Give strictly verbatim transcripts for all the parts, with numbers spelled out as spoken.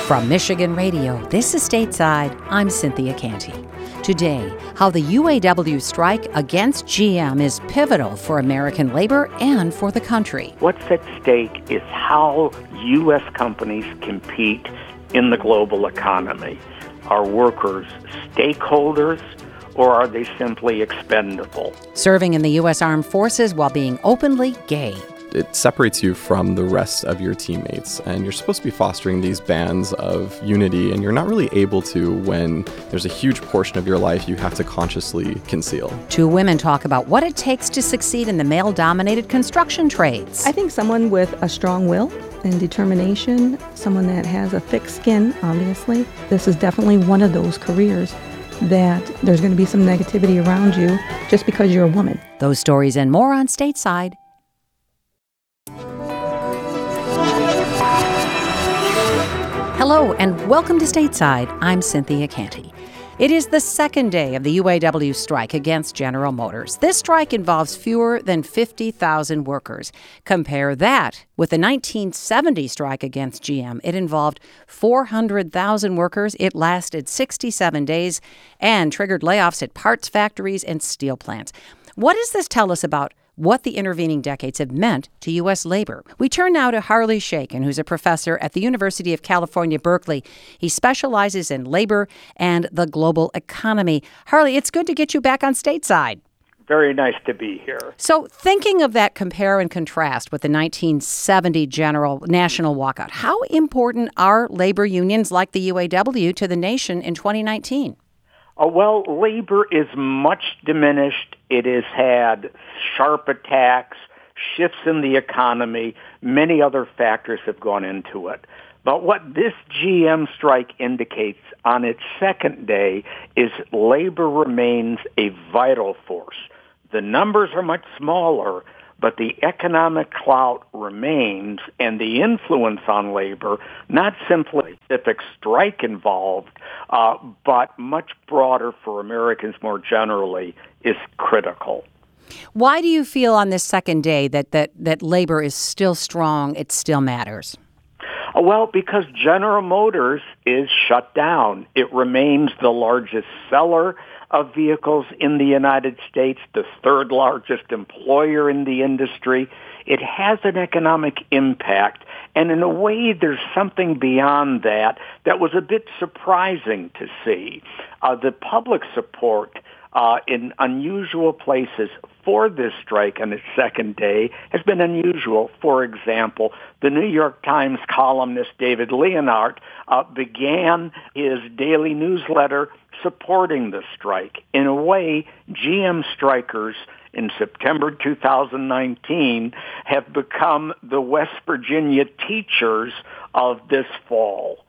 From Michigan Radio, this is Stateside. I'm Cynthia Canty. Today, how the U A W strike against G M is pivotal for American labor and for the country. What's at stake is how U S companies compete in the global economy. Are workers stakeholders, or are they simply expendable? Serving in the U S Armed Forces while being openly gay. It separates you from the rest of your teammates, and you're supposed to be fostering these bands of unity, and you're not really able to when there's a huge portion of your life you have to consciously conceal. Two women talk about what it takes to succeed in the male-dominated construction trades. I think someone with a strong will and determination, someone that has a thick skin, obviously, this is definitely one of those careers that there's going to be some negativity around you just because you're a woman. Those stories and more on Stateside. Hello and welcome to Stateside. I'm Cynthia Canty. It is the second day of the U A W strike against General Motors. This strike involves fewer than fifty thousand workers. Compare that with the nineteen seventy strike against G M. It involved four hundred thousand workers. It lasted sixty-seven days and triggered layoffs at parts factories and steel plants. What does this tell us about what the intervening decades have meant to U S labor? We turn now to Harley Shaken, who's a professor at the University of California, Berkeley. He specializes in labor and the global economy. Harley, it's good to get you back on Stateside. Very nice to be here. So thinking of that compare and contrast with the nineteen seventy general national walkout, how important are labor unions like the U A W to the nation in twenty nineteen? Uh, well, labor is much diminished. It has had sharp attacks, shifts in the economy. Many other factors have gone into it. But what this G M strike indicates on its second day is labor remains a vital force. The numbers are much smaller, but the economic clout remains, and the influence on labor, not simply a specific strike involved, uh, but much broader for Americans more generally, is critical. Why do you feel on this second day that, that, that labor is still strong, it still matters? Uh, well, because General Motors is shut down. It remains the largest seller of vehicles in the United States, the third largest employer in the industry. It has an economic impact, and in a way there's something beyond that that was a bit surprising to see. Uh, the public support uh, in unusual places for this strike on its second day has been unusual. For example, the New York Times columnist David Leonhardt uh, began his daily newsletter supporting the strike. In a way, G M strikers in September two thousand nineteen have become the West Virginia teachers of this fall.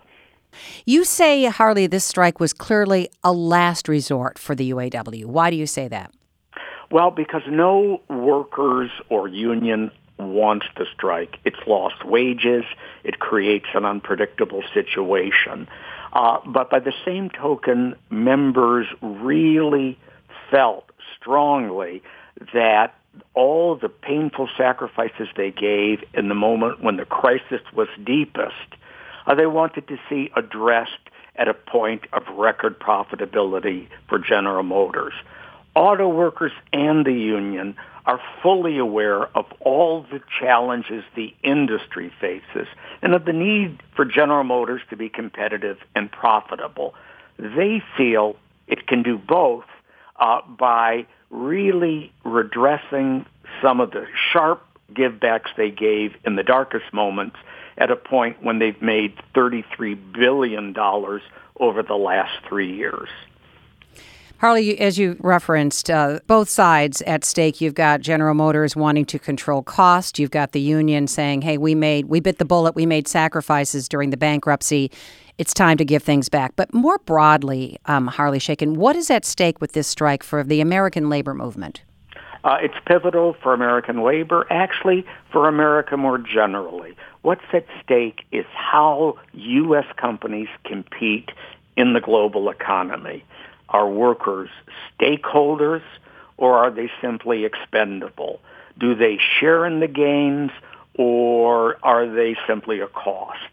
You say, Harley, this strike was clearly a last resort for the U A W. Why do you say that? Well, because no workers or union wants to strike. It's lost wages. It creates an unpredictable situation. Uh, but by the same token, members really felt strongly that all the painful sacrifices they gave in the moment when the crisis was deepest, uh, they wanted to see addressed at a point of record profitability for General Motors. Auto workers and the union are fully aware of all the challenges the industry faces and of the need for General Motors to be competitive and profitable. They feel it can do both uh, by really redressing some of the sharp givebacks they gave in the darkest moments at a point when they've made thirty-three billion dollars over the last three years. Harley, as you referenced, uh, both sides at stake. You've got General Motors wanting to control cost. You've got the union saying, hey, we made, we bit the bullet. We made sacrifices during the bankruptcy. It's time to give things back. But more broadly, um, Harley Shaken, what is at stake with this strike for the American labor movement? Uh, it's pivotal for American labor, actually for America more generally. What's at stake is how U S companies compete in the global economy. Are workers stakeholders, or are they simply expendable? Do they share in the gains, or are they simply a cost?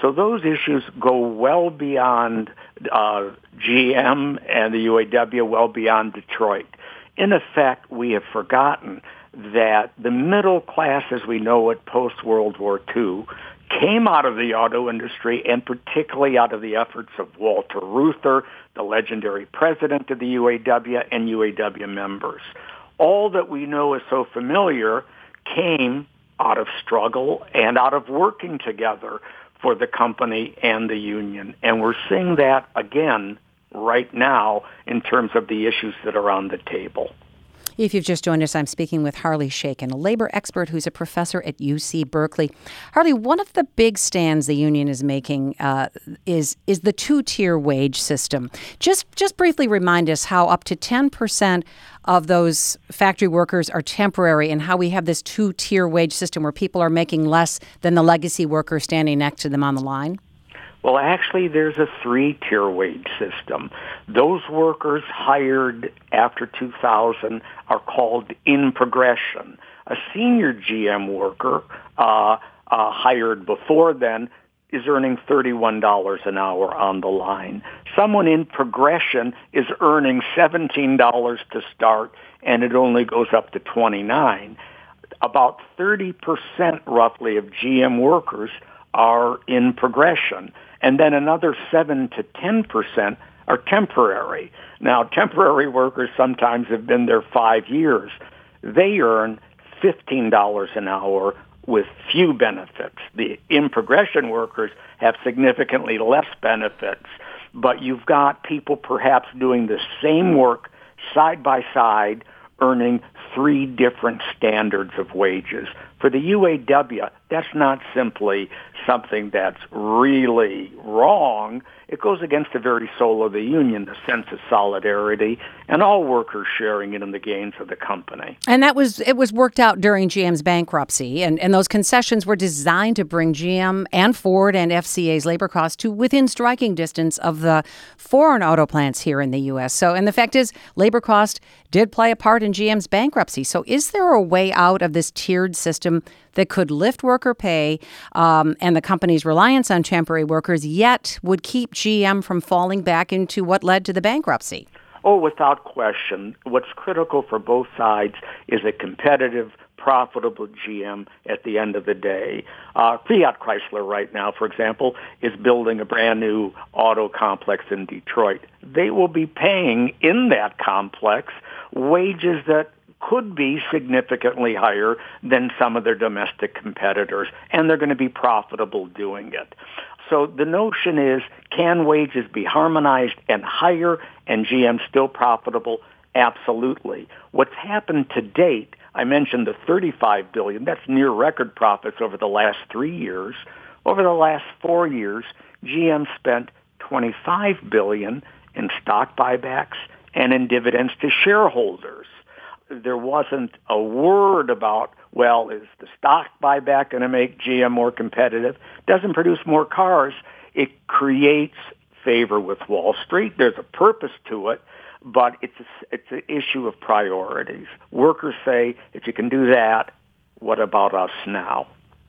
So those issues go well beyond uh, G M and the U A W, well beyond Detroit. In effect, we have forgotten that the middle class as we know it post-World War Two came out of the auto industry, and particularly out of the efforts of Walter Reuther, the legendary president of the U A W, and U A W members. All that we know is so familiar came out of struggle and out of working together for the company and the union. And we're seeing that again right now in terms of the issues that are on the table. If you've just joined us, I'm speaking with Harley Shaken, a labor expert who's a professor at U C Berkeley. Harley, one of the big stands the union is making uh, is is the two-tier wage system. Just just briefly remind us how up to ten percent of those factory workers are temporary, and how we have this two-tier wage system where people are making less than the legacy worker standing next to them on the line. Well, actually, there's a three-tier wage system. Those workers hired after two thousand are called in progression. A senior G M worker uh, uh, hired before then is earning thirty-one dollars an hour on the line. Someone in progression is earning seventeen dollars to start, and it only goes up to twenty-nine dollars. About thirty percent roughly of G M workers are in progression. And then another seven to ten percent are temporary. Now, temporary workers sometimes have been there five years. They earn fifteen dollars an hour with few benefits. The in-progression workers have significantly less benefits. But you've got people perhaps doing the same work side by side, earning three different standards of wages. For the U A W, that's not simply something that's really wrong. It goes against the very soul of the union, the sense of solidarity, and all workers sharing in the gains of the company. And that was it was worked out during G M's bankruptcy, and, and those concessions were designed to bring G M and Ford and F C A's labor costs to within striking distance of the foreign auto plants here in the U S. So, and the fact is, labor cost did play a part in G M's bankruptcy. So is there a way out of this tiered system that could lift worker pay um, and the company's reliance on temporary workers, yet would keep G M from falling back into what led to the bankruptcy? Oh, without question. What's critical for both sides is a competitive, profitable G M at the end of the day. Uh, Fiat Chrysler right now, for example, is building a brand new auto complex in Detroit. They will be paying in that complex wages that could be significantly higher than some of their domestic competitors, and they're going to be profitable doing it. So the notion is, can wages be harmonized and higher and G M still profitable? Absolutely. What's happened to date, I mentioned the thirty-five billion dollars, that's near record profits over the last three years. Over the last four years, G M spent twenty-five billion dollars in stock buybacks and in dividends to shareholders. There wasn't a word about, well, is the stock buyback going to make G M more competitive? Doesn't produce more cars. It creates favor with Wall Street. There's a purpose to it, but it's a, it's an issue of priorities. Workers say, if you can do that, what about us now?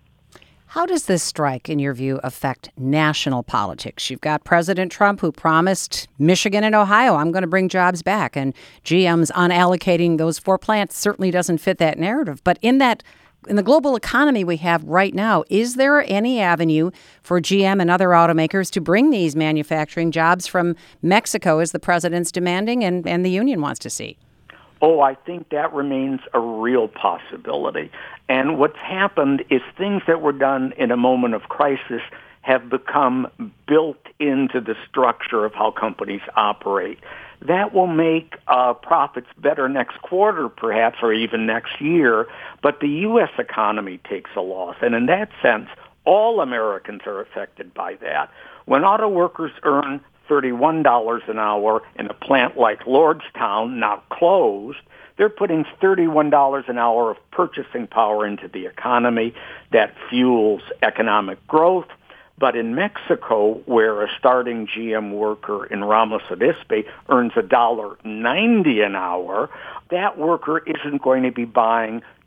How does this strike, in your view, affect national politics? You've got President Trump, who promised Michigan and Ohio, I'm going to bring jobs back. And G M's unallocating those four plants certainly doesn't fit that narrative. But in that, in the global economy we have right now, is there any avenue for G M and other automakers to bring these manufacturing jobs from Mexico, as the president's demanding and, and the union wants to see? Oh, I think that remains a real possibility. And what's happened is things that were done in a moment of crisis have become built into the structure of how companies operate. That will make uh, profits better next quarter, perhaps, or even next year, but the U S economy takes a loss. And in that sense, all Americans are affected by that. When auto workers earn thirty-one dollars an hour in a plant like Lordstown, now closed, they're putting thirty-one dollars an hour of purchasing power into the economy that fuels economic growth. But in Mexico, where a starting G M worker in Ramos Arizpe earns one dollar ninety an hour, that worker isn't going to be buying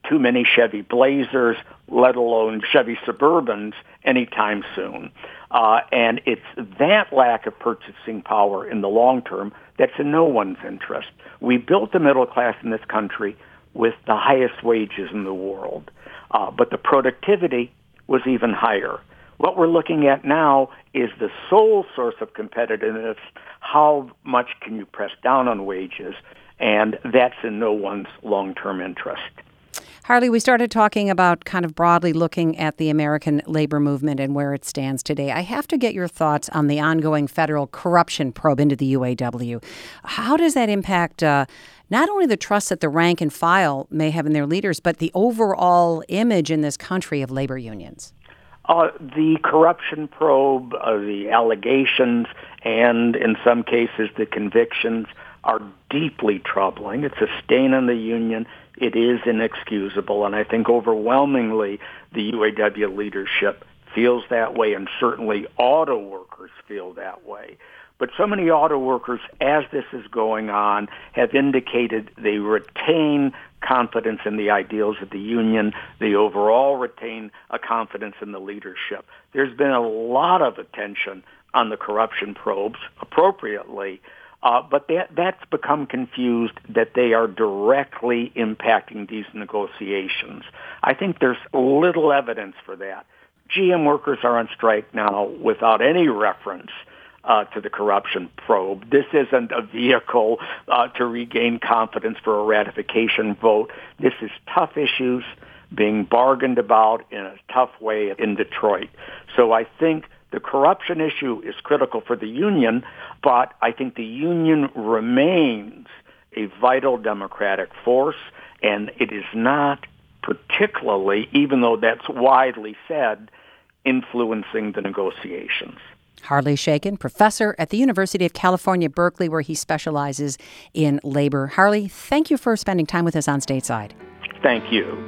too many Chevy Blazers, let alone Chevy Suburbans, anytime soon. Uh, and it's that lack of purchasing power in the long term that's in no one's interest. We built the middle class in this country with the highest wages in the world, uh, but the productivity was even higher. What we're looking at now is the sole source of competitiveness. How much can you press down on wages? And that's in no one's long-term interest. Harley, we started talking about kind of broadly looking at the American labor movement and where it stands today. I have to get your thoughts on the ongoing federal corruption probe into the U A W. How does that impact uh, not only the trust that the rank and file may have in their leaders, but the overall image in this country of labor unions? Uh, the corruption probe, uh, the allegations, and in some cases the convictions are deeply troubling. It's a stain on the union. It is inexcusable, and I think overwhelmingly the U A W leadership feels that way, and certainly auto workers feel that way. But so many auto workers, as this is going on, have indicated they retain confidence in the ideals of the union. They overall retain a confidence in the leadership. There's been a lot of attention on the corruption probes, appropriately, uh, but that, that's become confused that they are directly impacting these negotiations. I think there's little evidence for that. G M workers are on strike now without any reference Uh, to the corruption probe. This isn't a vehicle uh, to regain confidence for a ratification vote. This is tough issues being bargained about in a tough way in Detroit. So I think the corruption issue is critical for the union, but I think the union remains a vital democratic force, and it is not particularly, even though that's widely said, influencing the negotiations. Harley Shaken, professor at the University of California, Berkeley, where he specializes in labor. Harley, thank you for spending time with us on Stateside. Thank you.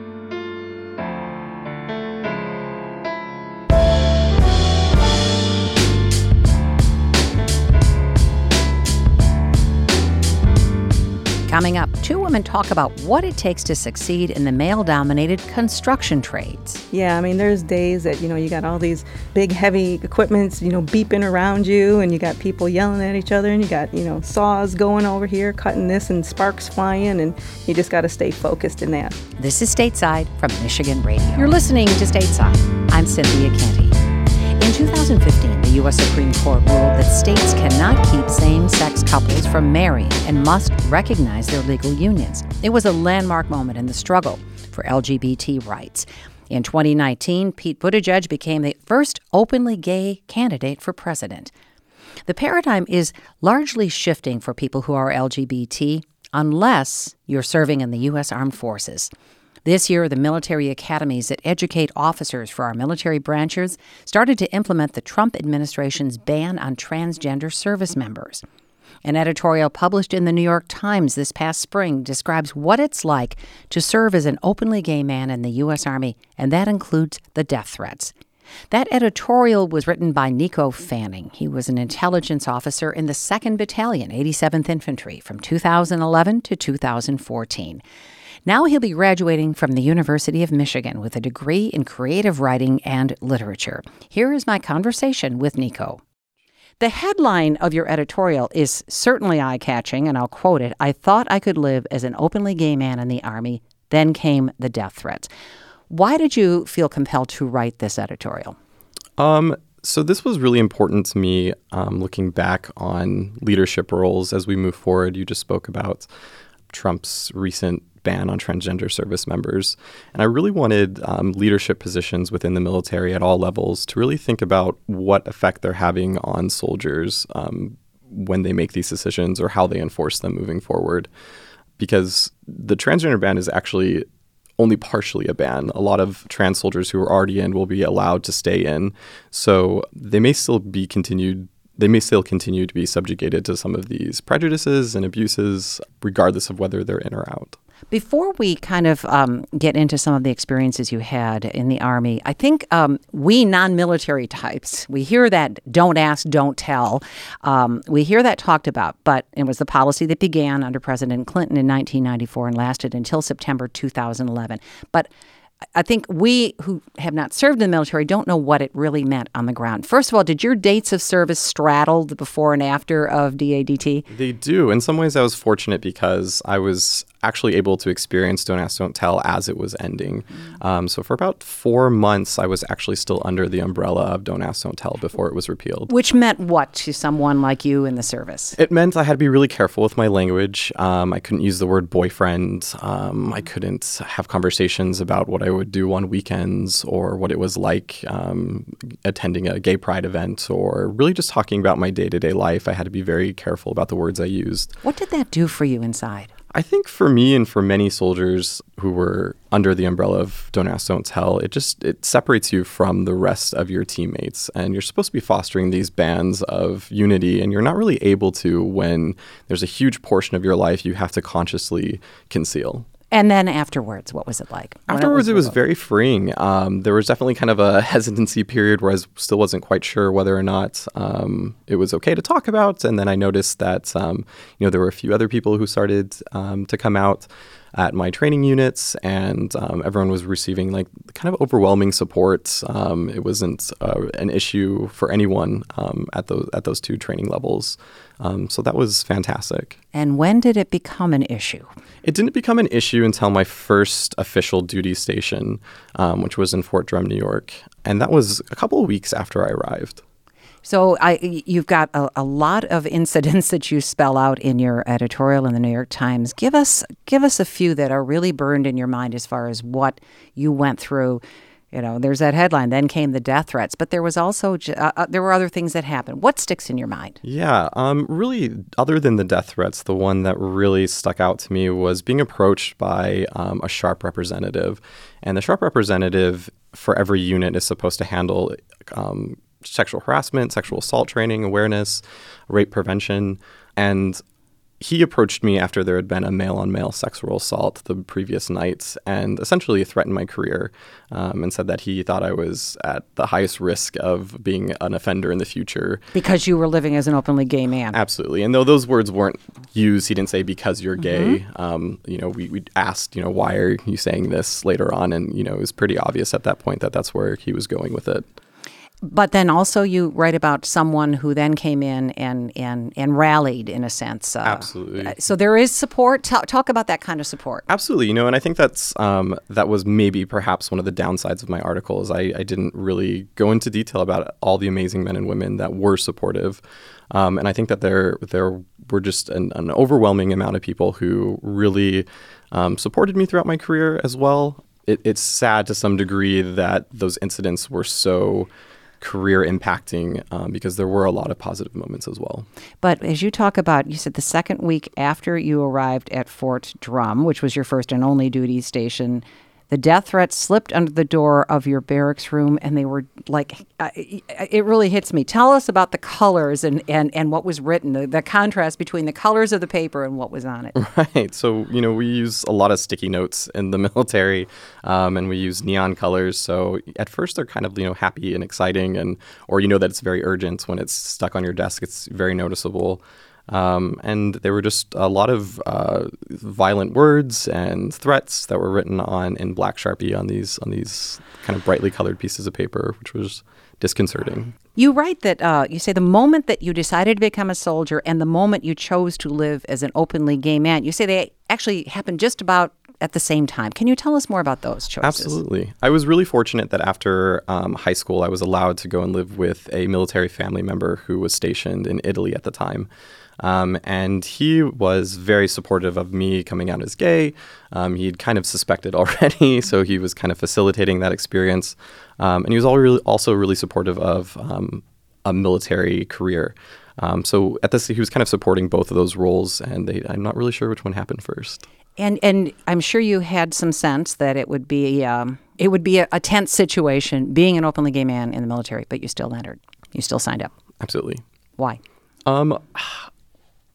Coming up, two women talk about what it takes to succeed in the male-dominated construction trades. Yeah, I mean, there's days that, you know, you got all these big, heavy equipments, you know, beeping around you, and you got people yelling at each other, and you got, you know, saws going over here, cutting this, and sparks flying, and you just got to stay focused in that. This is Stateside from Michigan Radio. You're listening to Stateside. I'm Cynthia Canty. In two thousand fifteen, the U S Supreme Court ruled that states cannot keep same-sex couples from marrying and must recognize their legal unions. It was a landmark moment in the struggle for L G B T rights. In twenty nineteen, Pete Buttigieg became the first openly gay candidate for president. The paradigm is largely shifting for people who are L G B T, unless you're serving in the U S Armed Forces. This year, the military academies that educate officers for our military branches started to implement the Trump administration's ban on transgender service members. An editorial published in the New York Times this past spring describes what it's like to serve as an openly gay man in the U S Army, and that includes the death threats. That editorial was written by Nico Fanning. He was an intelligence officer in the second Battalion, eighty-seventh Infantry, from two thousand eleven to two thousand fourteen. Now he'll be graduating from the University of Michigan with a degree in creative writing and literature. Here is my conversation with Nico. The headline of your editorial is certainly eye-catching, and I'll quote it. "I thought I could live as an openly gay man in the Army, then came the death threats." Why did you feel compelled to write this editorial? Um, so this was really important to me, um, looking back on leadership roles as we move forward. You just spoke about Trump's recent ban on transgender service members. And I really wanted um, leadership positions within the military at all levels to really think about what effect they're having on soldiers um, when they make these decisions or how they enforce them moving forward. Because the transgender ban is actually only partially a ban. A lot of trans soldiers who are already in will be allowed to stay in. So they may still be continued They may still continue to be subjugated to some of these prejudices and abuses, regardless of whether they're in or out. Before we kind of um, get into some of the experiences you had in the Army, I think um, we non-military types, we hear that don't ask, don't tell. Um, we hear that talked about, but it was the policy that began under President Clinton in nineteen ninety-four and lasted until September two thousand eleven. But I think we who have not served in the military don't know what it really meant on the ground. First of all, did your dates of service straddle the before and after of D A D T? They do. In some ways, I was fortunate because I was actually able to experience Don't Ask, Don't Tell as it was ending. Mm. Um, so for about four months, I was actually still under the umbrella of Don't Ask, Don't Tell before it was repealed. Which meant what to someone like you in the service? It meant I had to be really careful with my language. Um, I couldn't use the word boyfriend. Um, I couldn't have conversations about what I would do on weekends or what it was like um, attending a gay pride event or really just talking about my day-to-day life. I had to be very careful about the words I used. What did that do for you inside? I think for me and for many soldiers who were under the umbrella of Don't Ask, Don't Tell, it just it separates you from the rest of your teammates. And you're supposed to be fostering these bands of unity, and you're not really able to when there's a huge portion of your life you have to consciously conceal. And then afterwards, what was it like? Afterwards, it was, it was very freeing. Um, there was definitely kind of a hesitancy period where I still wasn't quite sure whether or not um, it was okay to talk about. And then I noticed that, um, you know, there were a few other people who started um, to come out at my training units, and um, everyone was receiving like kind of overwhelming support. Um, it wasn't uh, an issue for anyone um, at those at those two training levels. Um, so that was fantastic. And when did it become an issue? It didn't become an issue until my first official duty station, um, which was in Fort Drum, New York. And that was a couple of weeks after I arrived. So I, you've got a, a lot of incidents that you spell out in your editorial in the New York Times. Give us give us a few that are really burned in your mind as far as what you went through. You know, there's that headline, then came the death threats, but there was also, uh, uh, there were other things that happened. What sticks in your mind? Yeah, um, really, other than the death threats, the one that really stuck out to me was being approached by um, a SHARP representative. And the SHARP representative for every unit is supposed to handle um, sexual harassment, sexual assault training, awareness, rape prevention. And he approached me after there had been a male-on-male sexual assault the previous night and essentially threatened my career um, and said that he thought I was at the highest risk of being an offender in the future. Because you were living as an openly gay man. Absolutely. And though those words weren't used, he didn't say because you're gay. Mm-hmm. Um, you know, we, we asked, you know, why are you saying this later on? And, you know, it was pretty obvious at that point that that's where he was going with it. But then also you write about someone who then came in and and, and rallied in a sense. Uh, Absolutely. So there is support. Talk, talk about that kind of support. Absolutely. You know, and I think that's um, that was maybe perhaps one of the downsides of my article is I, I didn't really go into detail about all the amazing men and women that were supportive. Um, and I think that there there were just an, an overwhelming amount of people who really um, supported me throughout my career as well. It, it's sad to some degree that those incidents were so career impacting um, because there were a lot of positive moments as well. But as you talk about, you said the second week after you arrived at Fort Drum, which was your first and only duty station, the death threats slipped under the door of your barracks room, and they were like, uh, it really hits me. Tell us about the colors and, and, and what was written, the, the contrast between the colors of the paper and what was on it. Right. So, you know, we use a lot of sticky notes in the military, um, and we use neon colors. So at first they're kind of, you know, happy and exciting, and or you know that it's very urgent. When it's stuck on your desk, it's very noticeable. Um, and there were just a lot of uh, violent words and threats that were written on in black Sharpie on these on these kind of brightly colored pieces of paper, which was disconcerting. You write that uh, you say the moment that you decided to become a soldier and the moment you chose to live as an openly gay man, you say they actually happened just about at the same time. Can you tell us more about those choices? Absolutely. I was really fortunate that after um, high school, I was allowed to go and live with a military family member who was stationed in Italy at the time. Um, and he was very supportive of me coming out as gay. Um, he'd kind of suspected already, so he was kind of facilitating that experience. Um, and he was all really, also really supportive of um, a military career. Um, so at this, he was kind of supporting both of those roles, and they, I'm not really sure which one happened first. And and I'm sure you had some sense that it would be um, it would be a, a tense situation being an openly gay man in the military, but you still entered. You still signed up. Absolutely. Why? Um.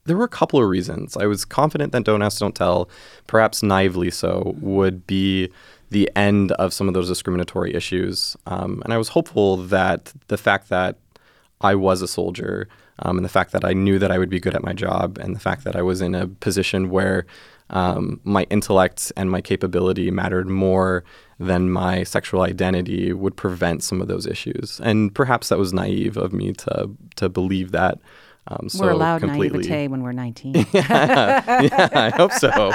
There were a couple of reasons. I was confident that Don't Ask, Don't Tell, perhaps naively so, would be the end of some of those discriminatory issues. Um, and I was hopeful that the fact that I was a soldier um, and the fact that I knew that I would be good at my job and the fact that I was in a position where um, my intellect and my capability mattered more than my sexual identity would prevent some of those issues. And perhaps that was naive of me to to believe that. Um, so we're allowed completely. naivete when we're nineteen. yeah, yeah, I hope so.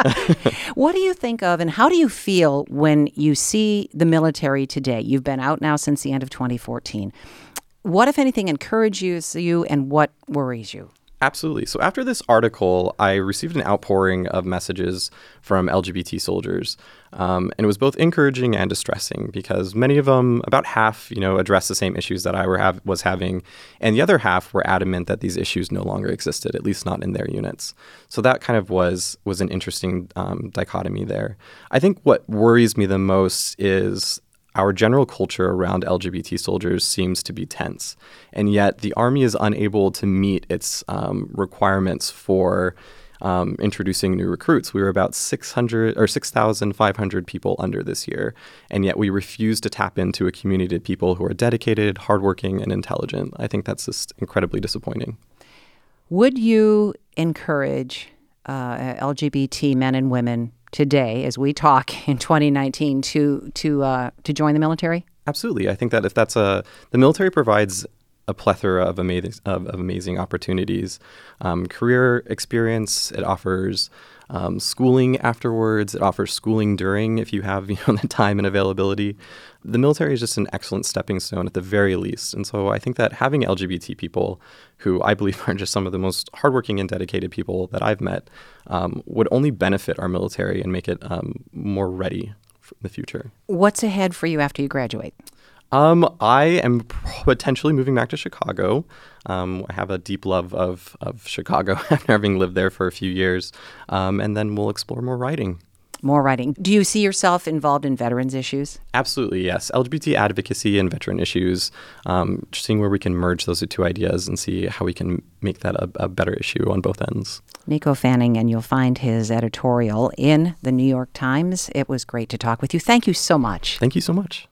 What do you think of and how do you feel when you see the military today? You've been out now since the end of twenty fourteen. What, if anything, encourages you and what worries you? Absolutely. So after this article, I received an outpouring of messages from L G B T soldiers. Um, and it was both encouraging and distressing because many of them, about half, you know, addressed the same issues that I were have, was having. And the other half were adamant that these issues no longer existed, at least not in their units. So that kind of was, was an interesting um, dichotomy there. I think what worries me the most is our general culture around L G B T soldiers seems to be tense, and yet the Army is unable to meet its um, requirements for um, introducing new recruits. We were about six hundred or six thousand five hundred people under this year, and yet we refuse to tap into a community of people who are dedicated, hardworking, and intelligent. I think that's just incredibly disappointing. Would you encourage uh, L G B T men and women today, as we talk in twenty nineteen, to to uh, to join the military? Absolutely. I think that if that's a the military provides a plethora of amazing of, of amazing opportunities, um, career experience. It offers um, schooling afterwards. It offers schooling during if you have you know the time and availability. The military is just an excellent stepping stone at the very least. And so I think that having L G B T people, who I believe are just some of the most hardworking and dedicated people that I've met, um, would only benefit our military and make it um, more ready for the future. What's ahead for you after you graduate? Um, I am potentially moving back to Chicago. Um, I have a deep love of, of Chicago after having lived there for a few years. Um, and then we'll explore more writing. More writing. Do you see yourself involved in veterans issues? Absolutely, yes. L G B T advocacy and veteran issues, um, seeing where we can merge those two ideas and see how we can make that a, a better issue on both ends. Nico Fanning, and you'll find his editorial in the New York Times. It was great to talk with you. Thank you so much. Thank you so much.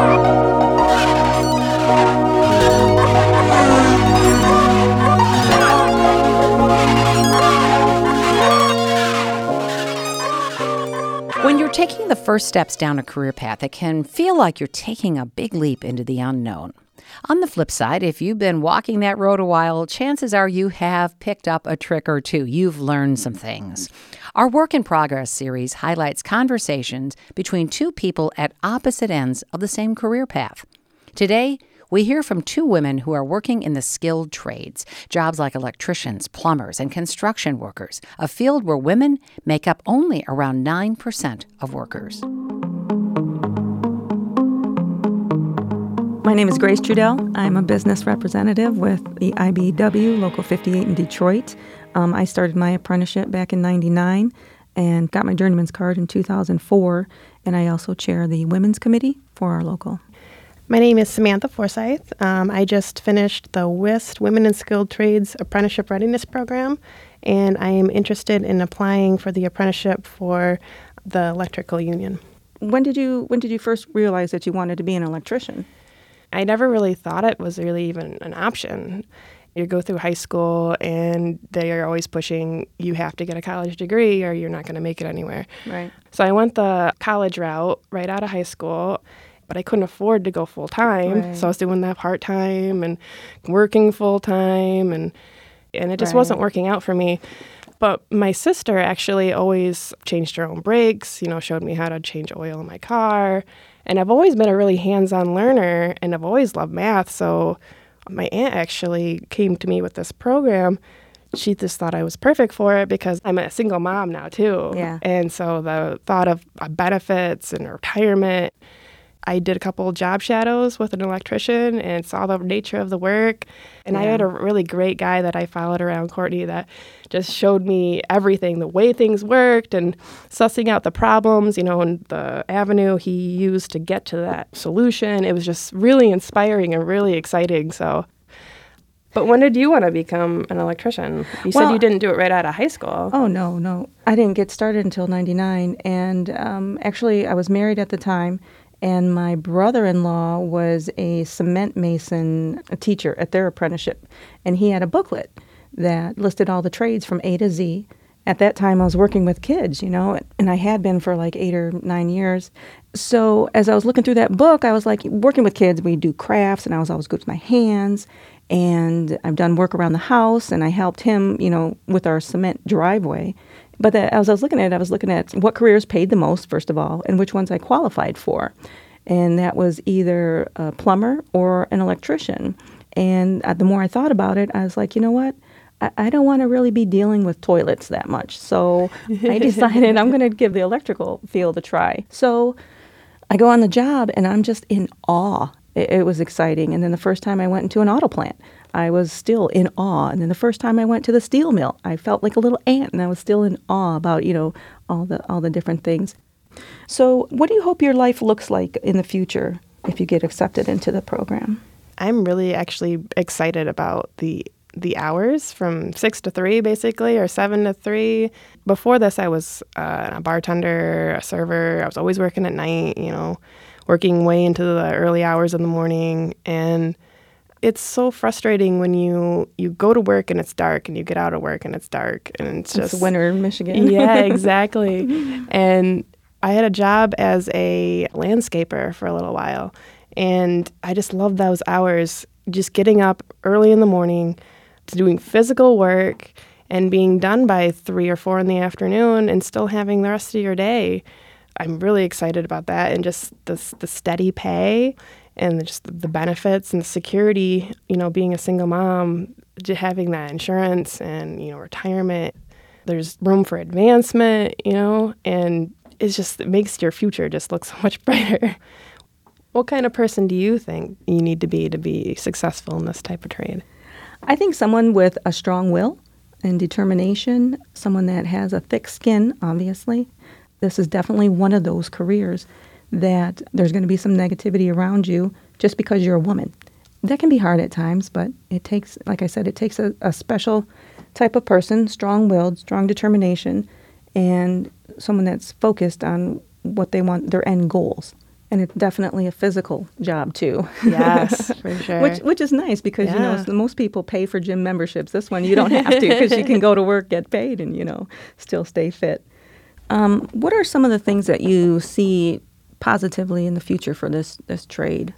When you're taking the first steps down a career path, it can feel like you're taking a big leap into the unknown. On the flip side, if you've been walking that road a while, chances are you have picked up a trick or two. You've learned some things. Our Work in Progress series highlights conversations between two people at opposite ends of the same career path. Today, we hear from two women who are working in the skilled trades, jobs like electricians, plumbers, and construction workers, a field where women make up only around nine percent of workers. My name is Grace Trudell. I'm a business representative with the I B E W, Local fifty-eight in Detroit. Um, I started my apprenticeship back in ninety-nine and got my journeyman's card in two thousand four, and I also chair the Women's Committee for our local. My name is Samantha Forsyth. Um, I just finished the W I S T Women in Skilled Trades Apprenticeship Readiness Program, and I am interested in applying for the apprenticeship for the electrical union. When did you when did you first realize that you wanted to be an electrician? I never really thought it was really even an option. You go through high school and they are always pushing, you have to get a college degree or you're not going to make it anywhere. Right. So I went the college route right out of high school, but I couldn't afford to go full time. Right. So I was doing that part time and working full time, and and it just Right. wasn't working out for me. But my sister actually always changed her own brakes, you know, showed me how to change oil in my car. And I've always been a really hands-on learner, and I've always loved math. So my aunt actually came to me with this program. She just thought I was perfect for it because I'm a single mom now, too. Yeah. And so the thought of benefits and retirement, I did a couple job shadows with an electrician and saw the nature of the work. And Yeah. I had a really great guy that I followed around, Courtney, that just showed me everything, the way things worked and sussing out the problems, you know, and the avenue he used to get to that solution. It was just really inspiring and really exciting. So But when did you want to become an electrician? You said Well, you didn't do it right out of high school. Oh, no, no. I didn't get started until ninety-nine. And um, actually, I was married at the time, and my brother-in-law was a cement mason a teacher at their apprenticeship. And he had a booklet that listed all the trades from A to Z. At that time, I was working with kids, you know, and I had been for like eight or nine years. So as I was looking through that book, I was like, working with kids, we do crafts, and I was always good with my hands. And I've done work around the house, and I helped him, you know, with our cement driveway. But the, as I was looking at it, I was looking at what careers paid the most, first of all, and which ones I qualified for. And that was either a plumber or an electrician. And uh, the more I thought about it, I was like, you know what? I, I don't want to really be dealing with toilets that much. So I decided I'm going to give the electrical field a try. So I go on the job, and I'm just in awe. It, it was exciting. And then the first time I went into an auto plant, I was still in awe. And then the first time I went to the steel mill, I felt like a little ant, and I was still in awe about, you know, all the all the different things. So what do you hope your life looks like in the future if you get accepted into the program? I'm really actually excited about the the hours from six to three, basically, or seven to three. Before this, I was uh, a bartender, a server. I was always working at night, you know, working way into the early hours of the morning. And it's so frustrating when you, you go to work and it's dark, and you get out of work and it's dark, and it's just... It's winter in Michigan. Yeah, exactly. And I had a job as a landscaper for a little while, and I just loved those hours, just getting up early in the morning, doing physical work, and being done by three or four in the afternoon, and still having the rest of your day. I'm really excited about that, and just the the steady pay, and just the benefits and the security. You know, being a single mom, just having that insurance and, you know, retirement. There's room for advancement, you know, and it's just, it makes your future just look so much brighter. What kind of person do you think you need to be to be successful in this type of trade? I think someone with a strong will and determination, someone that has a thick skin, obviously. This is definitely one of those careers that there's going to be some negativity around you just because you're a woman. That can be hard at times, but it takes, like I said, it takes a, a special type of person, strong-willed, strong determination, and someone that's focused on what they want, their end goals. And it's definitely a physical job, too. Yes, for sure. Which which is nice because, yeah. you know, so most people pay for gym memberships. This one, you don't have to because you can go to work, get paid, and, you know, still stay fit. Um, what are some of the things that you see positively in the future for this, this trade?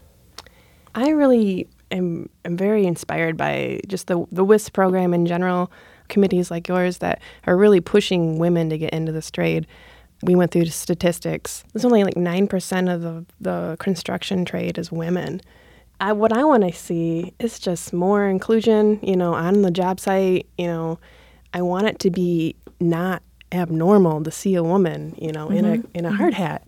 I really am, am very inspired by just the, the W I S program in general, committees like yours that are really pushing women to get into this trade. We went through the statistics. There's only like nine percent of the, the construction trade is women. I, what I want to see is just more inclusion, you know, on the job site. You know, I want it to be not abnormal to see a woman, you know, mm-hmm. in a in a hard hat.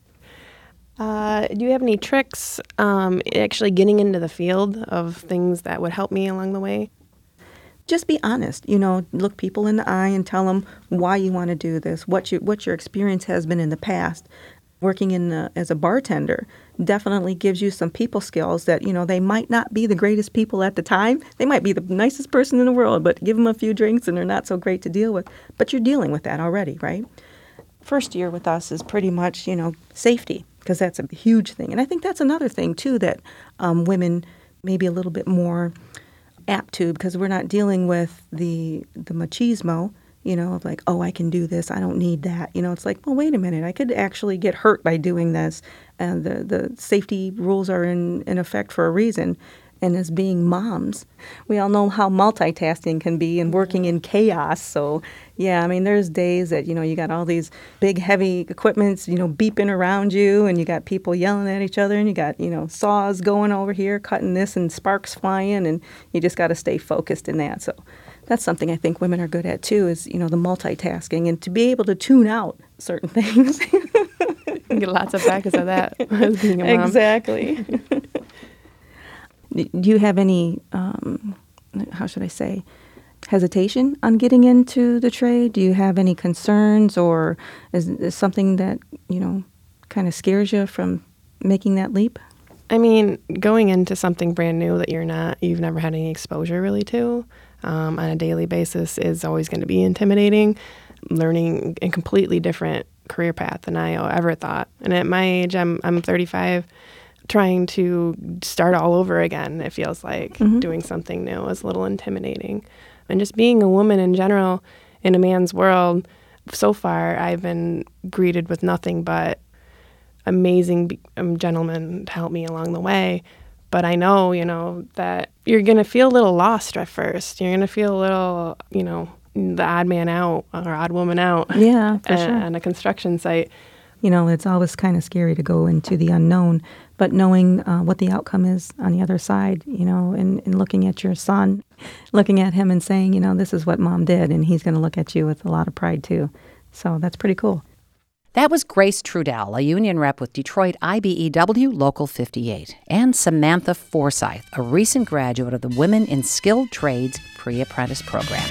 Uh, do you have any tricks um, actually getting into the field of things that would help me along the way? Just be honest, you know, look people in the eye and tell them why you want to do this, what, you, what your experience has been in the past. Working in the, as a bartender definitely gives you some people skills that, you know, they might not be the greatest people at the time. They might be the nicest person in the world, but give them a few drinks and they're not so great to deal with. But you're dealing with that already, right? First year with us is pretty much, you know, safety, because that's a huge thing. And I think that's another thing, too, that um, women may be a little bit more apt to, because we're not dealing with the the machismo, you know, of like, oh, I can do this, I don't need that. You know, it's like, well, wait a minute, I could actually get hurt by doing this. And the, the safety rules are in, in effect for a reason. And as being moms, we all know how multitasking can be and working in chaos. So, yeah, I mean, there's days that, you know, you got all these big, heavy equipments, you know, beeping around you, and you got people yelling at each other, and you got, you know, saws going over here, cutting this, and sparks flying, and you just got to stay focused in that. So that's something I think women are good at, too, is, you know, the multitasking, and to be able to tune out certain things. You get lots of practice of that as being a mom. Exactly. Do you have any, um, how should I say, hesitation on getting into the trade? Do you have any concerns, or is, is something that, you know, kind of scares you from making that leap? I mean, going into something brand new that you're not, you've never had any exposure really to um, on a daily basis is always going to be intimidating. Learning a completely different career path than I ever thought. And at my age, I'm I'm thirty-five, trying to start all over again, it feels like. Mm-hmm. Doing something new is a little intimidating. And just being a woman in general in a man's world, so far I've been greeted with nothing but amazing um, gentlemen to help me along the way. But I know, you know, that you're going to feel a little lost at first. You're going to feel a little, you know, the odd man out or odd woman out. Yeah, for at, sure. On a construction site. You know, it's always kind of scary to go into the unknown, but knowing uh, what the outcome is on the other side, you know, and, and looking at your son, looking at him and saying, you know, this is what mom did, and he's going to look at you with a lot of pride, too. So that's pretty cool. That was Grace Trudell, a union rep with Detroit I B E W Local fifty-eight, and Samantha Forsyth, a recent graduate of the Women in Skilled Trades Pre-Apprentice Program.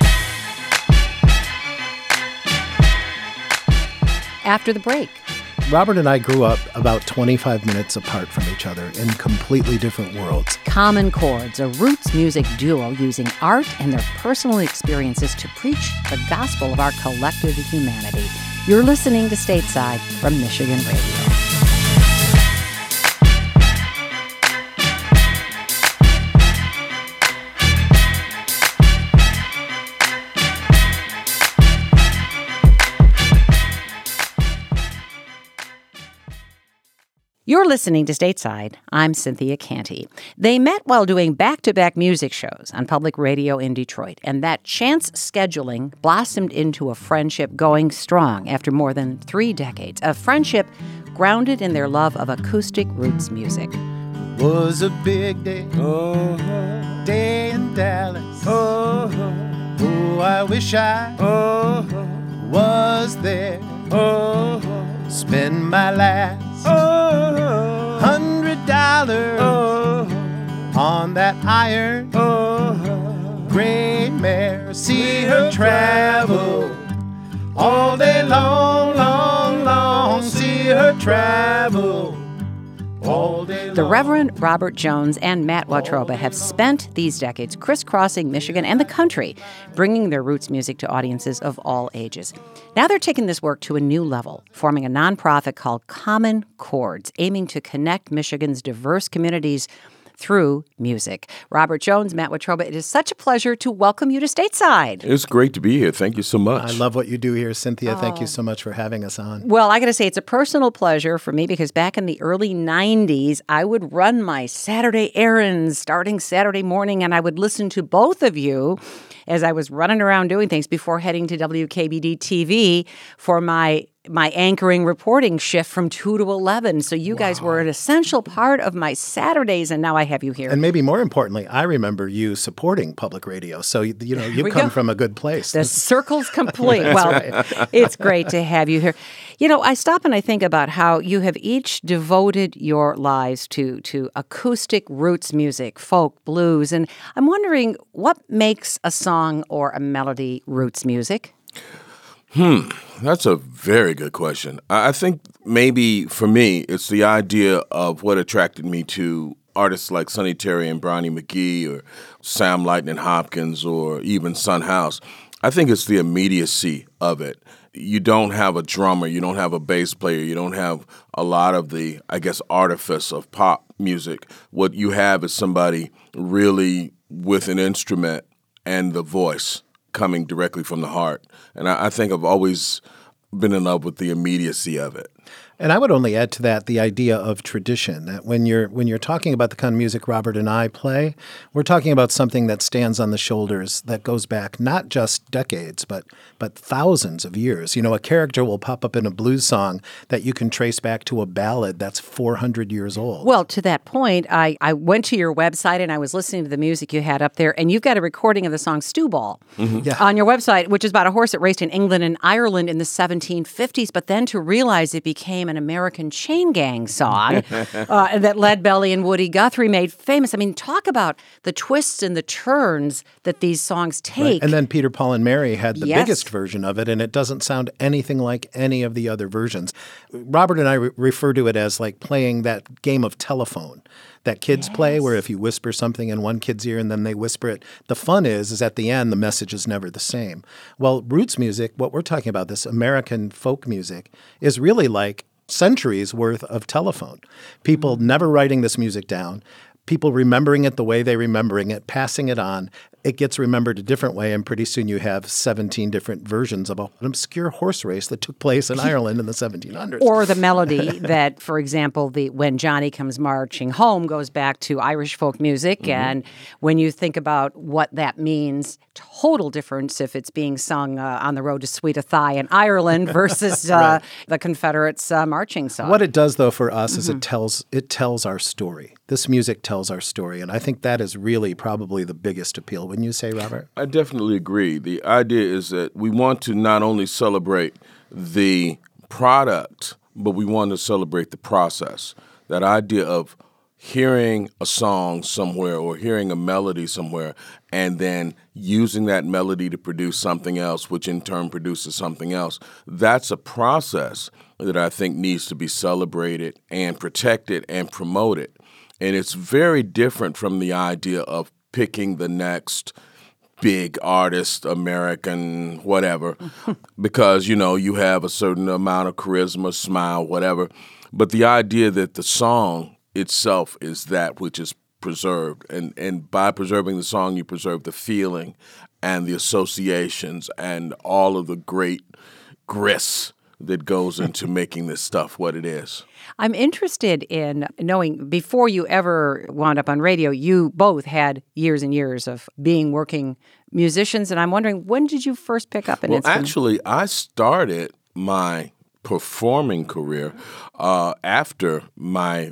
After the break, Robert and I grew up about twenty-five minutes apart from each other in completely different worlds. Common Chords, a roots music duo using art and their personal experiences to preach the gospel of our collective humanity. You're listening to Stateside from Michigan Radio. You're listening to Stateside. I'm Cynthia Canty. They met while doing back-to-back music shows on public radio in Detroit, and that chance scheduling blossomed into a friendship going strong after more than three decades, a friendship grounded in their love of acoustic roots music. Was a big day, oh, day in Dallas. Oh, oh, I wish I oh, was there. Oh, spend my last oh, hundred dollars oh, on that iron oh, gray mare. See her travel all day long, long, long. See her travel all day long. The Reverend Robert Jones and Matt Watroba have spent these decades crisscrossing Michigan and the country, bringing their roots music to audiences of all ages. Now they're taking this work to a new level, forming a nonprofit called Common Chords, aiming to connect Michigan's diverse communities through music. Robert Jones, Matt Watroba, it is such a pleasure to welcome you to Stateside. It's great to be here. Thank you so much. I love what you do here, Cynthia. Oh. Thank you so much for having us on. Well, I got to say, it's a personal pleasure for me because back in the early nineties, I would run my Saturday errands starting Saturday morning, and I would listen to both of you as I was running around doing things before heading to W K B D T V for my my anchoring reporting shift from two to eleven. So you wow. guys were an essential part of my Saturdays, and now I have you here. And maybe more importantly, I remember you supporting public radio. So, you, you know, you come go. from a good place. The circle's complete. Well, right. It's great to have you here. You know, I stop and I think about how you have each devoted your lives to, to acoustic roots music, folk, blues, and I'm wondering what makes a song or a melody roots music? Hmm, that's a very good question. I think maybe for me, it's the idea of what attracted me to artists like Sonny Terry and Brownie McGhee or Sam Lightning Hopkins or even Son House. I think it's the immediacy of it. You don't have a drummer, you don't have a bass player, you don't have a lot of the, I guess, artifice of pop music. What you have is somebody really with an instrument and the voice coming directly from the heart. And I, I think I've always been in love with the immediacy of it. And I would only add to that the idea of tradition, that when you're when you're talking about the kind of music Robert and I play, we're talking about something that stands on the shoulders that goes back not just decades, but but thousands of years. You know, a character will pop up in a blues song that you can trace back to a ballad that's four hundred years old. Well, to that point, I, I went to your website and I was listening to the music you had up there, and you've got a recording of the song Stewball mm-hmm. yeah. on your website, which is about a horse that raced in England and Ireland in the seventeen fifties, but then to realize it became became an American Chain Gang song uh, that Lead Belly and Woody Guthrie made famous. I mean, talk about the twists and the turns that these songs take. Right. And then Peter, Paul, and Mary had the Yes. biggest version of it, and it doesn't sound anything like any of the other versions. Robert and I re- refer to it as like playing that game of telephone that kids Yes. play where if you whisper something in one kid's ear and then they whisper it, the fun is, is at the end, the message is never the same. Well, roots music, what we're talking about, this American folk music, is really like centuries worth of telephone. People Mm-hmm. never writing this music down, people remembering it the way they're remembering it, passing it on. It gets remembered a different way, and pretty soon you have seventeen different versions of an obscure horse race that took place in Ireland in the seventeen hundreds. Or the melody that, for example, the when Johnny Comes Marching Home goes back to Irish folk music. Mm-hmm. And when you think about what that means, total difference if it's being sung uh, on the road to Sweet Athy in Ireland versus uh, Right. the Confederates' uh, marching song. What it does, though, for us is Mm-hmm. it tells it tells our story. This music tells our story, and I think that is really probably the biggest appeal. Wouldn't you say, Robert? I definitely agree. The idea is that we want to not only celebrate the product, but we want to celebrate the process. That idea of hearing a song somewhere or hearing a melody somewhere and then using that melody to produce something else, which in turn produces something else, that's a process that I think needs to be celebrated and protected and promoted. And it's very different from the idea of picking the next big artist, American, whatever, because, you know, you have a certain amount of charisma, smile, whatever. But the idea that the song itself is that which is preserved. And, and by preserving the song, you preserve the feeling and the associations and all of the great grist that goes into making this stuff what it is. I'm interested in knowing, before you ever wound up on radio, you both had years and years of being working musicians, and I'm wondering, when did you first pick up an Well, instrument? actually, I started my performing career uh, after my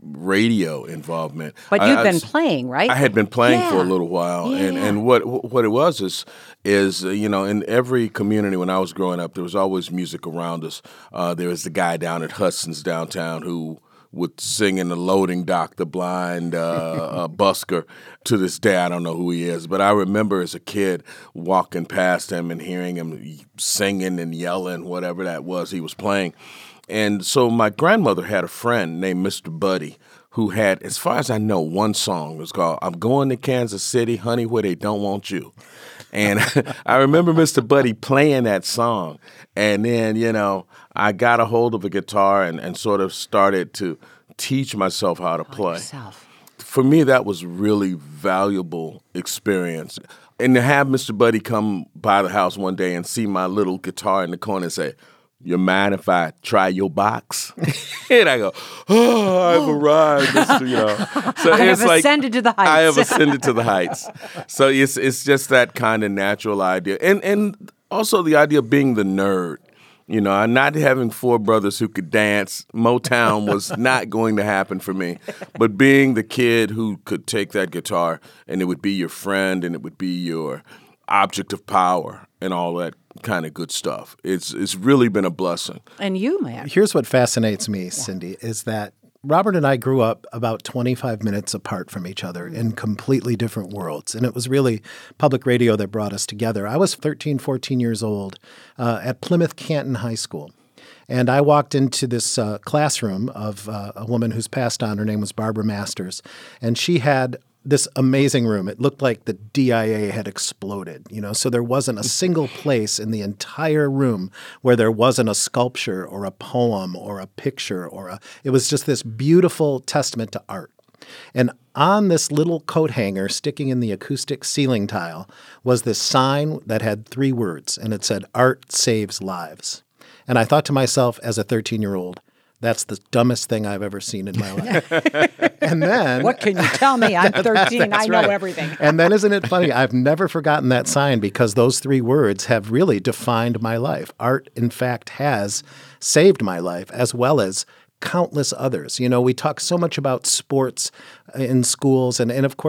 radio involvement. But I- you'd I been s- playing, right? I had been playing for a Yeah. little while, and Yeah. and what what it was is is uh, you know, in every community when I was growing up, there was always music around us. Uh, there was the guy down at Hudson's downtown who would sing in the loading dock, the blind uh, uh, busker. To this day, I don't know who he is, but I remember as a kid walking past him and hearing him singing and yelling, whatever that was he was playing. And so my grandmother had a friend named Mister Buddy who had, as far as I know, one song. It was called I'm Going to Kansas City, Honey, Where They Don't Want You. And I remember Mister Buddy playing that song. And then, you know, I got a hold of a guitar and, and sort of started to teach myself how to play. Yourself. For me, that was really valuable experience. And to have Mister Buddy come by the house one day and see my little guitar in the corner and say, "You mind if I try your box?" And I go, "Oh, I've arrived." Mister You know, so I it's have like ascended to the heights. I have ascended to the heights. So it's it's just that kind of natural idea, and and also the idea of being the nerd. You know, I'm not having four brothers who could dance. Motown was not going to happen for me. But being the kid who could take that guitar and it would be your friend and it would be your object of power and all that kind of good stuff. It's it's really been a blessing. And you, man. Here's what fascinates me, Cindy, is that Robert and I grew up about twenty-five minutes apart from each other in completely different worlds. And it was really public radio that brought us together. I was thirteen, fourteen years old uh, at Plymouth Canton High School. And I walked into this uh, classroom of uh, a woman who's passed on. Her name was Barbara Masters. And she had this amazing room. It looked like the D I A had exploded, you know, so there wasn't a single place in the entire room where there wasn't a sculpture or a poem or a picture or a, it was just this beautiful testament to art. And on this little coat hanger sticking in the acoustic ceiling tile was this sign that had three words, and it said, "Art saves lives." And I thought to myself as a thirteen-year-old, that's the dumbest thing I've ever seen in my life. And then... What can you tell me? I'm thirteen. I know right. everything. And then isn't it funny? I've never forgotten that sign because those three words have really defined my life. Art, in fact, has saved my life as well as countless others. You know, we talk so much about sports in schools, and, and of course,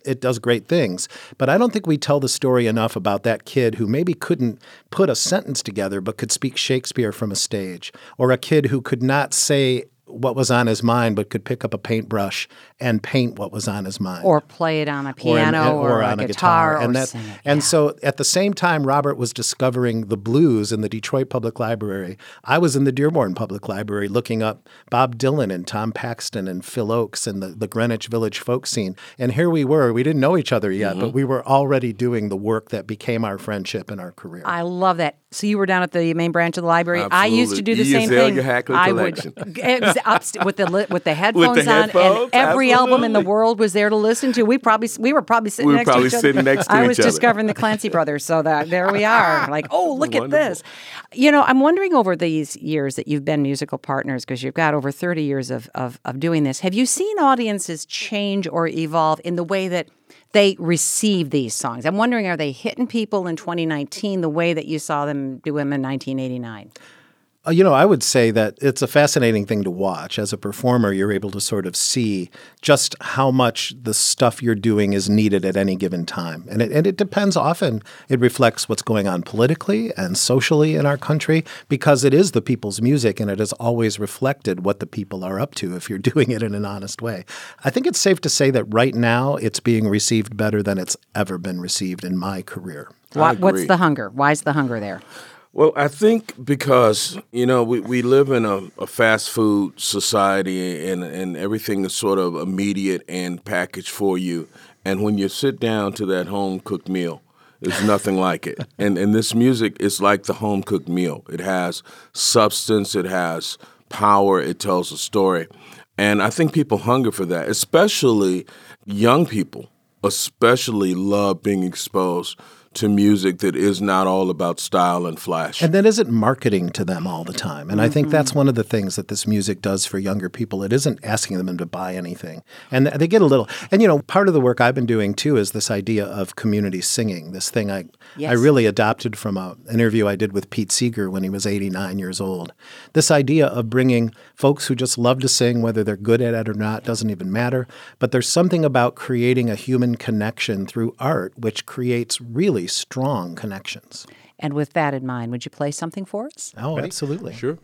it does great things. But I don't think we tell the story enough about that kid who maybe couldn't put a sentence together but could speak Shakespeare from a stage, or a kid who could not say what was on his mind but could pick up a paintbrush and paint what was on his mind. Or play it on a piano or, or, or a on a guitar, guitar. And, or that, sing it. and yeah. so at the same time Robert was discovering the blues in the Detroit Public Library, I was in the Dearborn Public Library looking up Bob Dylan and Tom Paxton and Phil Oakes and the, the Greenwich Village folk scene. And here we were. We didn't know each other yet, mm-hmm. but we were already doing the work that became our friendship and our career. I love that. So you were down at the main branch of the library. Absolutely. I used to do the E. same Azalea thing. Hackley I collection. would upst- with the li- with the headphones with the on, headphones, and every absolutely. album in the world was there to listen to. We probably we were probably sitting we were next probably to each other. sitting next to I each was other. discovering the Clancy brothers, so that there we are. Like, oh, look Wonderful. at this. You know, I'm wondering over these years that you've been musical partners, because you've got over thirty years of, of of doing this. Have you seen audiences change or evolve in the way that they receive these songs? I'm wondering, are they hitting people in twenty nineteen the way that you saw them do them in nineteen eighty-nine? Uh, you know, I would say that it's a fascinating thing to watch. As a performer, you're able to sort of see just how much the stuff you're doing is needed at any given time. And it, and it depends often. It reflects what's going on politically and socially in our country, because it is the people's music and it has always reflected what the people are up to if you're doing it in an honest way. I think it's safe to say that right now it's being received better than it's ever been received in my career. What, what's the hunger? Why is the hunger there? Well, I think because, you know, we, we live in a, a fast food society, and, and everything is sort of immediate and packaged for you. And when you sit down to that home-cooked meal, there's nothing like it. And, and this music is like the home-cooked meal. It has substance, it has power, it tells a story. And I think people hunger for that, especially young people, especially love being exposed to music that is not all about style and flash. And that isn't marketing to them all the time. And mm-hmm. I think that's one of the things that this music does for younger people. It isn't asking them to buy anything. And they get a little, and you know, part of the work I've been doing too is this idea of community singing, this thing I yes. I really adopted from a, an interview I did with Pete Seeger when he was eighty-nine years old. This idea of bringing folks who just love to sing, whether they're good at it or not, doesn't even matter. But there's something about creating a human connection through art, which creates really strong connections. And with that in mind, would you play something for us? Oh, absolutely. Sure.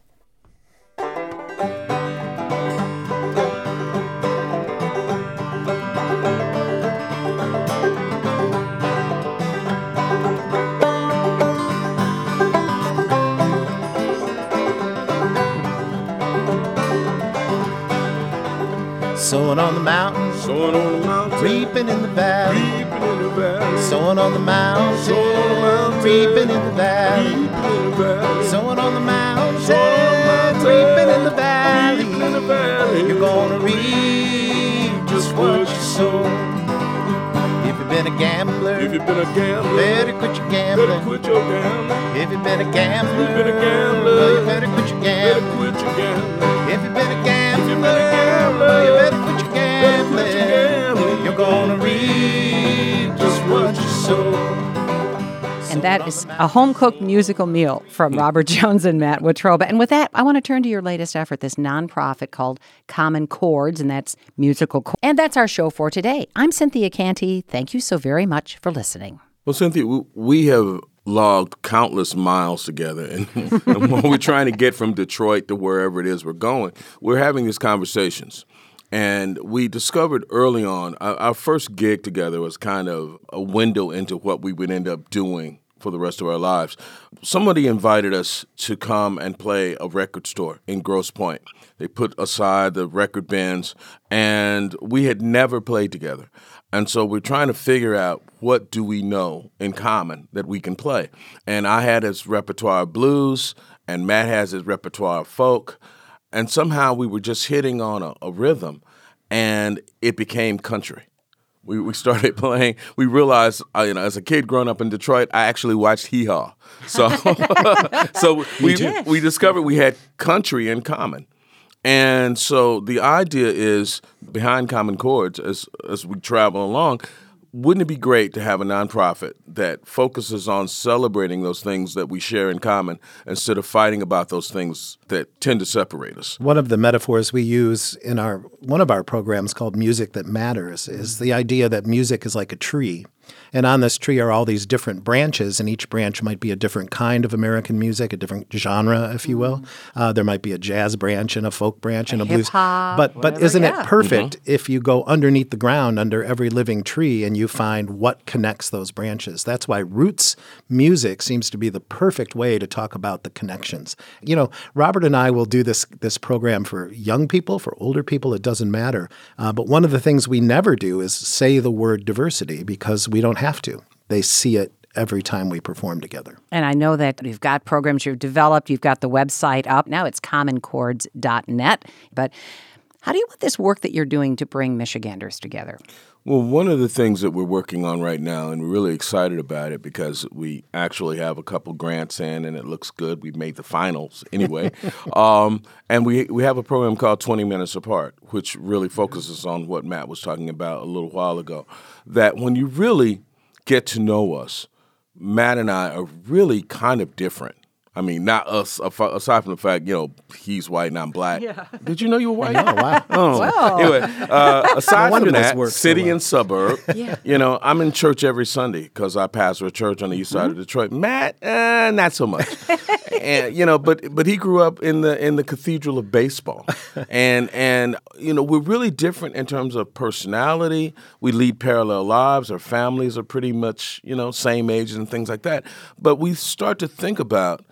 Sowing on the mountain, Sowing on the mountain, reaping in the valley, reaping in the valley. Sowing on the mountain, Sowing on the mountain, reaping in the valley, reaping in the valley. Sowing on the mountain, Sowing on the mountain, reaping in the valley. reaping in the valley. You're gonna reap just what you sow. If you've been a gambler, If you've been a gambler, better quit your better gambling. quit your gambling. If you've been a gambler, If you've been a gambler, well, you better quit your better gambling. quit your gambling. If you've been a If you've been gambler, a gambler, well, you better quit your better quit your gambling. gambling. You're gonna reap just what you sow. And that is a home-cooked musical meal from Robert Jones and Matt Wetruba. And with that, I want to turn to your latest effort, this nonprofit called Common Chords, and that's musical chords. And that's our show for today. I'm Cynthia Canty. Thank you so very much for listening. Well, Cynthia, we, we have logged countless miles together, and, and when we're trying to get from Detroit to wherever it is we're going, we're having these conversations. And we discovered early on, our, our first gig together was kind of a window into what we would end up doing for the rest of our lives. Somebody invited us to come and play a record store in Grosse Pointe. They put aside the record bins, and we had never played together. And so we're trying to figure out, what do we know in common that we can play? And I had his repertoire of blues, and Matt has his repertoire of folk. And somehow we were just hitting on a, a rhythm, and it became country. We we started playing. We realized, uh, you know, as a kid growing up in Detroit, I actually watched Hee Haw. So, so we we discovered we had country in common. And so the idea is, behind Common Chords, as as we travel along, wouldn't it be great to have a nonprofit that focuses on celebrating those things that we share in common instead of fighting about those things that tend to separate us? One of the metaphors we use in our one of our programs called Music That Matters is the idea that music is like a tree. And on this tree are all these different branches, and each branch might be a different kind of American music, a different genre, if you will. Mm-hmm. Uh, there might be a jazz branch and a folk branch and a, a blues. Hip-hop, but whatever, but isn't yeah. it perfect Mm-hmm. if you go underneath the ground under every living tree and you find what connects those branches? That's why roots music seems to be the perfect way to talk about the connections. You know, Robert and I will do this this program for young people, for older people, it doesn't matter. Uh, but one of the things we never do is say the word diversity because we don't have to. They see it every time we perform together. And I know that you've got programs you've developed. You've got the website up. Now it's common chords dot net. But how do you want this work that you're doing to bring Michiganders together? Well, one of the things that we're working on right now, and we're really excited about it because we actually have a couple grants in and it looks good. We've made the finals anyway. um, and we we have a program called twenty minutes Apart, which really focuses on what Matt was talking about a little while ago, that when you really get to know us, Matt and I are really kind of different. I mean, not us, aside from the fact, you know, he's white and I'm black. Yeah. Did you know you were white? Oh, wow. Oh. Well. Anyway, uh, aside No wonder from this that, works so city well. and suburb, Yeah. you know, I'm in church every Sunday because I pastor a church on the east side Mm-hmm. of Detroit. Matt, uh, not so much. And, you know, but but he grew up in the in the cathedral of baseball. And, and you know, we're really different in terms of personality. We lead parallel lives. Our families are pretty much, you know, same ages and things like that. But we start to think about,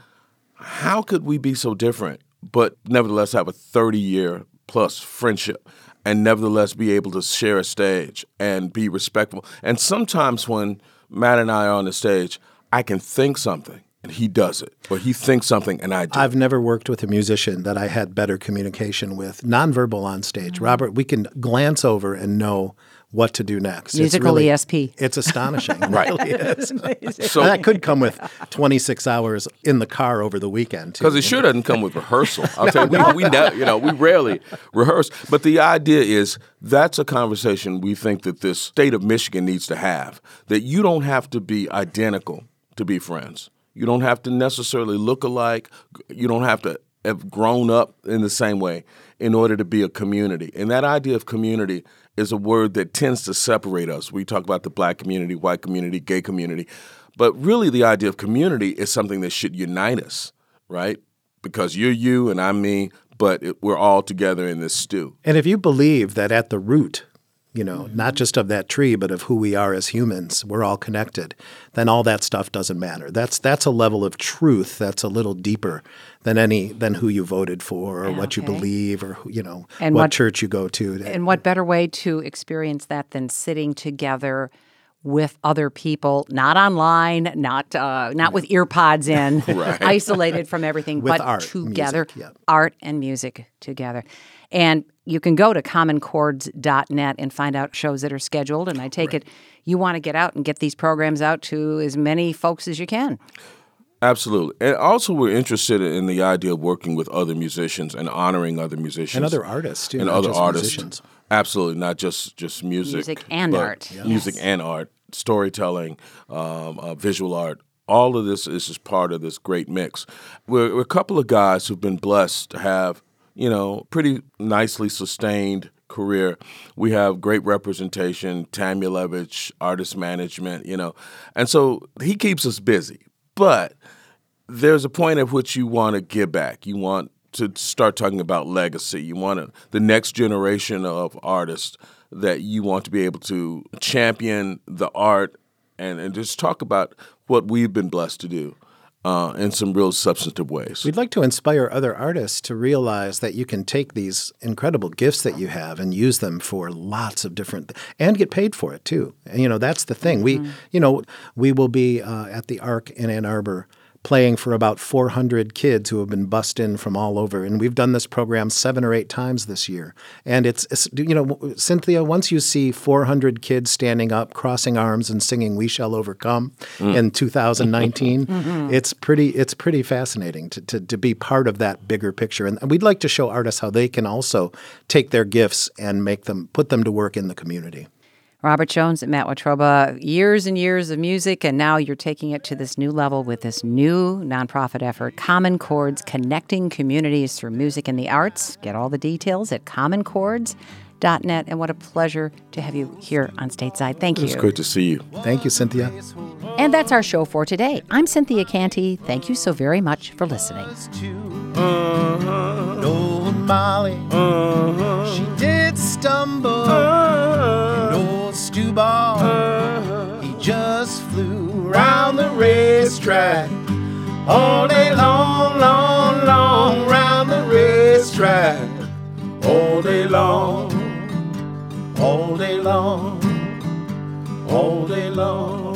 how could we be so different, but nevertheless have a thirty-year plus friendship and nevertheless be able to share a stage and be respectful? And sometimes when Matt and I are on the stage, I can think something and he does it, or he thinks something and I do. I've never worked with a musician that I had better communication with, nonverbal on stage. Mm-hmm. Robert, we can glance over and know what to do next. Musical it's really, E S P. It's astonishing. It Right. really is. So that could come with twenty-six hours in the car over the weekend, too. Because it sure doesn't come with rehearsal. I'll tell you, we, we ne- you know, we rarely rehearse. But the idea is that's a conversation we think that this state of Michigan needs to have, that you don't have to be identical to be friends. You don't have to necessarily look alike. You don't have to have grown up in the same way in order to be a community. And that idea of community is a word that tends to separate us. We talk about the black community, white community, gay community. But really the idea of community is something that should unite us, right? Because you're you and I'm me, but it, we're all together in this stew. And if you believe that at the root, you know, mm-hmm. not just of that tree, but of who we are as humans, we're all connected, then all that stuff doesn't matter. That's that's a level of truth that's a little deeper than any than who you voted for or Okay. what you believe or, you know, And what, what- church you go to. And what better way to experience that than sitting together with other people, not online, not uh, not with ear pods in, Right. isolated from everything, With but art, together, music, yeah. art and music together. And you can go to common chords dot net and find out shows that are scheduled. And I take it you want to get out and get these programs out to as many folks as you can. Absolutely. And also we're interested in the idea of working with other musicians and honoring other musicians. And other artists, too, And not other just artists. musicians. Absolutely, not just, just music. Music and but art. Yeah. Music Yes. and art, storytelling, um, uh, visual art. All of this is just part of this great mix. We're, we're a couple of guys who've been blessed to have, you know, pretty nicely sustained career. We have great representation, Tamulevich, artist management, you know. And so he keeps us busy. But there's a point at which you want to give back. You want to start talking about legacy. You want to, the next generation of artists that you want to be able to champion the art and, and just talk about what we've been blessed to do uh, in some real substantive ways. We'd like to inspire other artists to realize that you can take these incredible gifts that you have and use them for lots of different and get paid for it too. And, you know, that's the thing. Mm-hmm. We, you know, we will be uh, at the Arc in Ann Arbor playing for about four hundred kids who have been bussed in from all over. And we've done this program seven or eight times this year. And it's, it's you know, Cynthia, once you see four hundred kids standing up, crossing arms and singing We Shall Overcome mm. in two thousand nineteen, mm-hmm. it's pretty it's pretty fascinating to, to, to be part of that bigger picture. And we'd like to show artists how they can also take their gifts and make them, put them to work in the community. Robert Jones and Matt Watroba, years and years of music, and now you're taking it to this new level with this new nonprofit effort, Common Chords, connecting communities through music and the arts. Get all the details at common chords dot net, and what a pleasure to have you here on Stateside. Thank you. It's great to see you. Thank you, Cynthia. And that's our show for today. I'm Cynthia Canty. Thank you so very much for listening. Uh-huh. Old Molly, uh-huh. She did stumble. Uh-huh. And old Stu Ball, uh-huh. He just flew round the racetrack all day long, long, long, round the racetrack all day long, all day long, all day long.